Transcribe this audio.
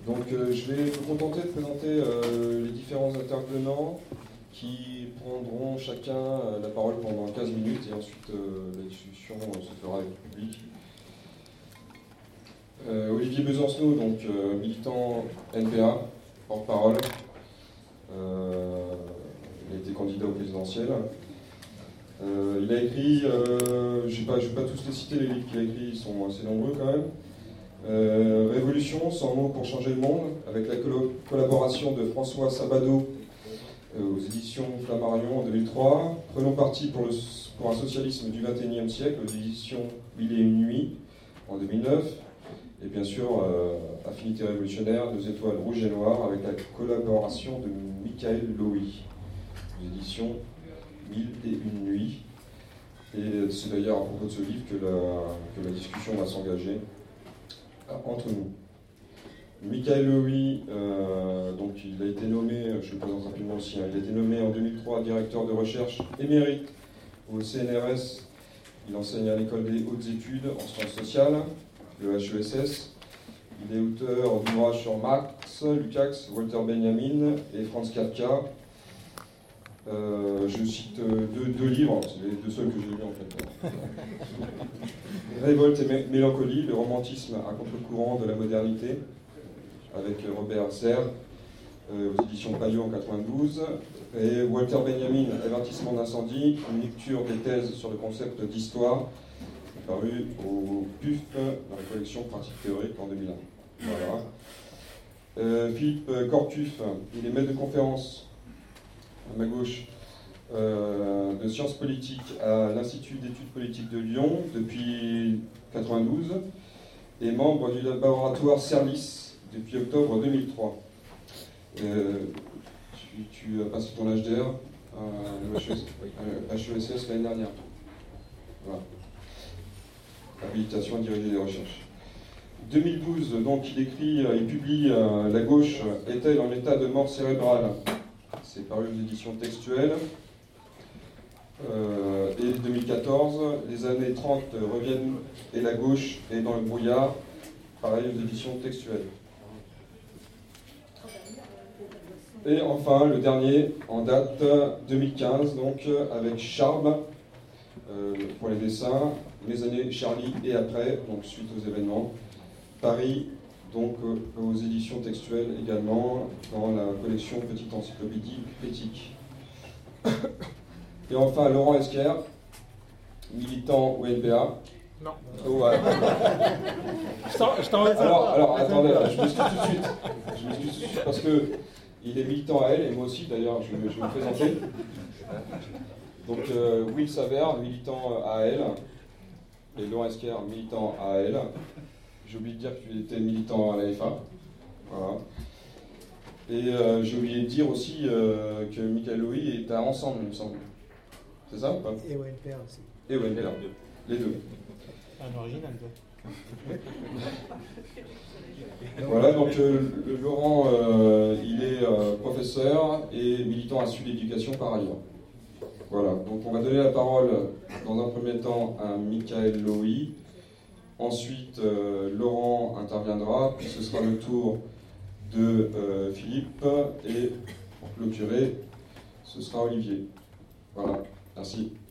Donc je vais me contenter de présenter les différents intervenants qui prendront chacun la parole pendant 15 minutes et ensuite la discussion se fera avec le public. Olivier Besancenot, donc militant NPA, porte-parole. Il a été candidat au présidentiel. Il a écrit, je ne vais pas tous les citer, les livres qu'il a écrits, ils sont assez nombreux quand même. Révolution, 100 mots pour changer le monde, avec la collaboration de François Sabado aux éditions Flammarion en 2003. Prenons parti pour un socialisme du XXIe siècle aux éditions Mille et une nuits en 2009. Et bien sûr, Affinité révolutionnaire, 2 étoiles rouges et noires, avec la collaboration de Michael Lowy aux éditions Mille et une nuits. Et c'est d'ailleurs à propos de ce livre que la discussion va s'engager entre nous. Michael Lowy, donc il a été nommé, je le présente rapidement aussi, il a été nommé en 2003 directeur de recherche émérite au CNRS. Il enseigne à l'école des hautes études en sciences sociales, le HESS. Il est auteur d'ouvrages sur Marx, Lukács, Walter Benjamin et Franz Kafka. Je cite deux livres, c'est les 2 seuls que j'ai lus en fait. Révolte et mélancolie, le romantisme à contre-courant de la modernité, avec Robert Serre, aux éditions Payot en 92. Et Walter Benjamin, Avertissement d'incendie, une lecture des thèses sur le concept d'histoire, paru au PUF dans la collection Pratique théorique en 2001. Voilà. Philippe Cortuf, il est maître de conférence à ma gauche, de sciences politiques à l'Institut d'études politiques de Lyon depuis 1992 et membre du laboratoire CERLIS depuis octobre 2003. Tu as passé ton HDR à HESS l'année dernière. Voilà. Habilitation à diriger des recherches. 2012, donc il publie La gauche est-elle en état de mort cérébrale ? C'est paru aux éditions textuelles. Et 2014, les années 30 reviennent et la gauche est dans le brouillard, pareil aux éditions textuelles. Et enfin, le dernier, en date 2015, donc avec Charb, pour les dessins, Mes années Charlie et après, donc suite aux événements. Paris, donc aux éditions textuelles également, dans la collection Petite encyclopédie critique. Et enfin, Laurent Esquer, militant au NPA. Non. Oh, ouais. Je t'en laisse alors, attendez, je m'excuse tout de suite. Parce qu'il est militant à elle, et moi aussi d'ailleurs, je vais me présenter. Donc, Will Saver, militant à elle, et Laurent Esquer, militant à elle. J'ai oublié de dire que tu étais militant à l'AFA. Voilà. Et j'ai oublié de dire aussi que Michael Lowy est à Ensemble, il me semble. C'est ça ou pas ? Et au NPA aussi. Et au NPA, les deux. Un original, toi. Voilà, donc Laurent, il est professeur et militant à Sud Éducation par ailleurs. Voilà, donc on va donner la parole dans un premier temps à Michael Lowy. Ensuite, Laurent interviendra, puis ce sera le tour de Philippe, et pour clôturer, ce sera Olivier. Voilà, merci.